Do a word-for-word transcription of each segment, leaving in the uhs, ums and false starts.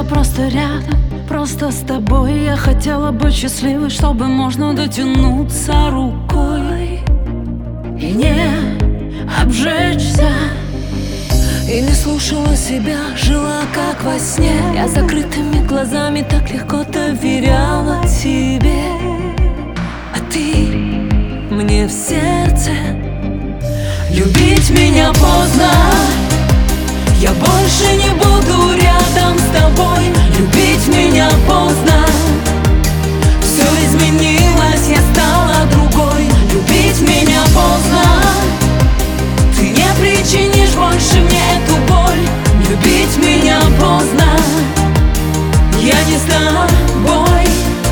просто рядом, просто с тобой. Я хотела быть счастливой, чтобы можно дотянуться рукой и не обжечься. И не слушала себя, жила как во сне. Я закрытыми глазами так легко доверяла тебе, а ты мне в сердце. Любить меня поздно, я больше не буду рядом с тобой. Любить меня поздно, все изменилось, я стала другой. Любить меня поздно, ты не причинишь больше мне эту боль. Любить меня поздно, я не с тобой.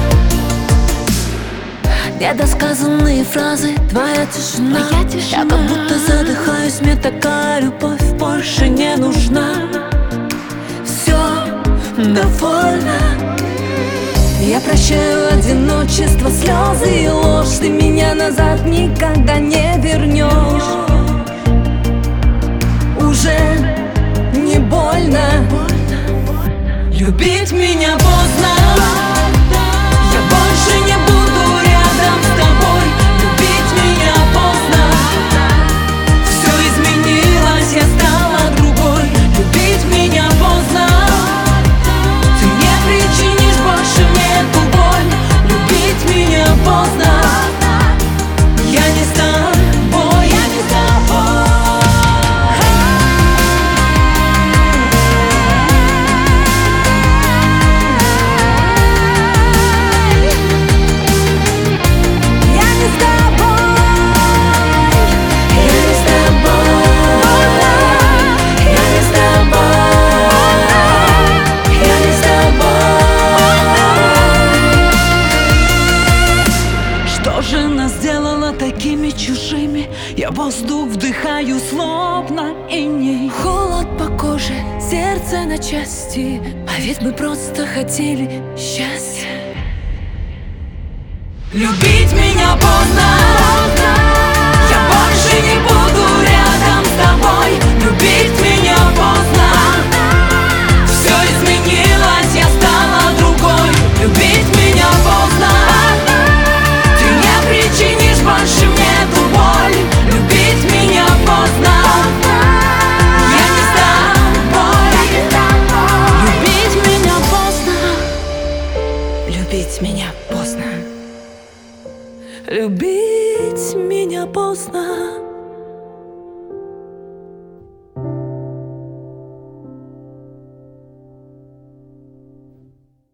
Недосказанные фразы, твоя тишина, Твоя тишина. Я как будто задыхаюсь, мне такая любовь больше не нужна. Все довольно. Я прощаю одиночество, слезы и ложь. Ты меня назад никогда не вернешь. Уже не больно. Любить меня поздно, я больше не буду рядом с тобой. Любить меня поздно, все изменилось, я стала другой. Любить меня поздно, ты не причинишь больше мне эту боль. Любить меня поздно, я не с тобой, я не с тобой. Что же нас сделало такими чужими? Я воздух вдыхаю, словно иней. Холод по коже, сердце на части, а ведь мы просто хотели счастья. Любить меня поздно, я больше не буду рядом с тобой. Любить меня поздно, все изменилось, я стала другой. Любить меня поздно, ты не причинишь больше мне эту боль. Любить меня поздно, я не с тобой. Любить меня поздно, Любить меня поздно. Любить меня поздно.